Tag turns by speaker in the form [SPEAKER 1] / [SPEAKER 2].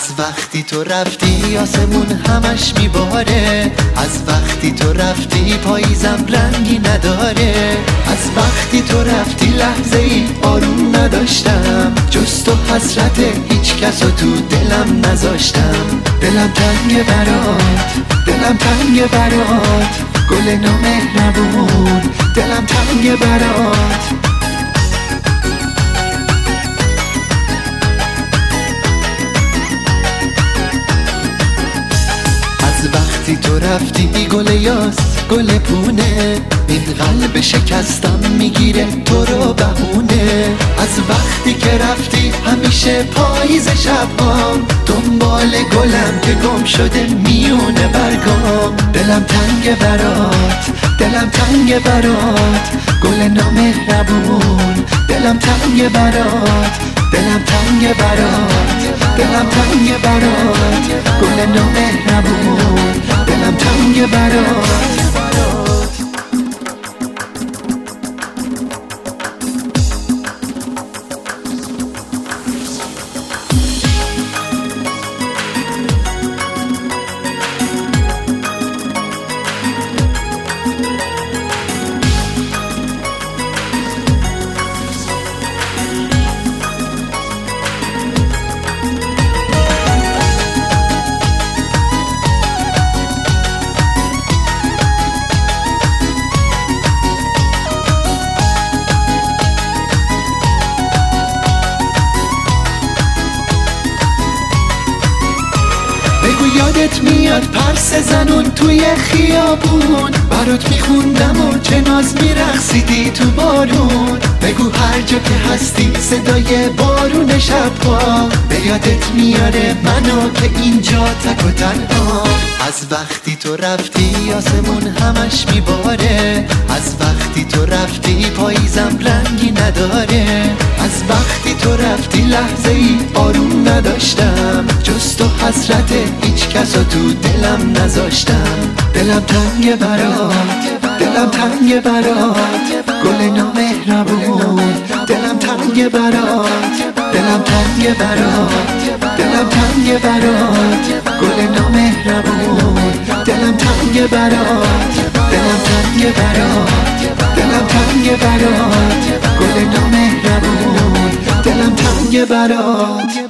[SPEAKER 1] وقتی تو رفتی آسمون همش میباره، از وقتی تو رفتی پاییزم رنگی نداره، از وقتی تو رفتی لحظه ای آروم نداشتم، جز تو حسرت هیچ کس رو تو دلم نذاشتم. دلم تنگ برات، دلم تنگ برات، گل نامهربون، دلم تنگ برات. وقتی تو رفتی گل یاس گل پونه، این قلب شکستم میگیره تو رو بهونه. از وقتی که رفتی همیشه پاییز شبام دنبال گلم که گم شده میونه برگام. دلم تنگ برات، دلم تنگ برات، گل نامهربون، دلم تنگ برات، دلم تنگ برات، دلم تنگ برات، گل نامهربون، دلم تنگ برات. یادت میاد پرس زنون توی خیابون، برات میخوندم و چه ناز میرقصیدی تو بارون. بگو هر جا که هستی صدای بارون شبها به یادت میاره منو که اینجا تک و تنها. از وقتی تو رفتی آسمون همش میباره، از وقتی تو رفتی پاییزم رنگی نداره، از وقتی تو رفتی لحظه ای آروم نداشتم، جز تو حسرت هیچ کس رو تو دلم نذاشتم. دلم تنگ برات، دلم تنگ برات، گل نامهربون، دلم تنگ برات، دلم تنگ برات، دلم تنگ برات، گل نامهربون، دلم تنگ برات، دلم تنگ برات، دلم تنگ برات، گل نامهربون، دلم تنگ برات.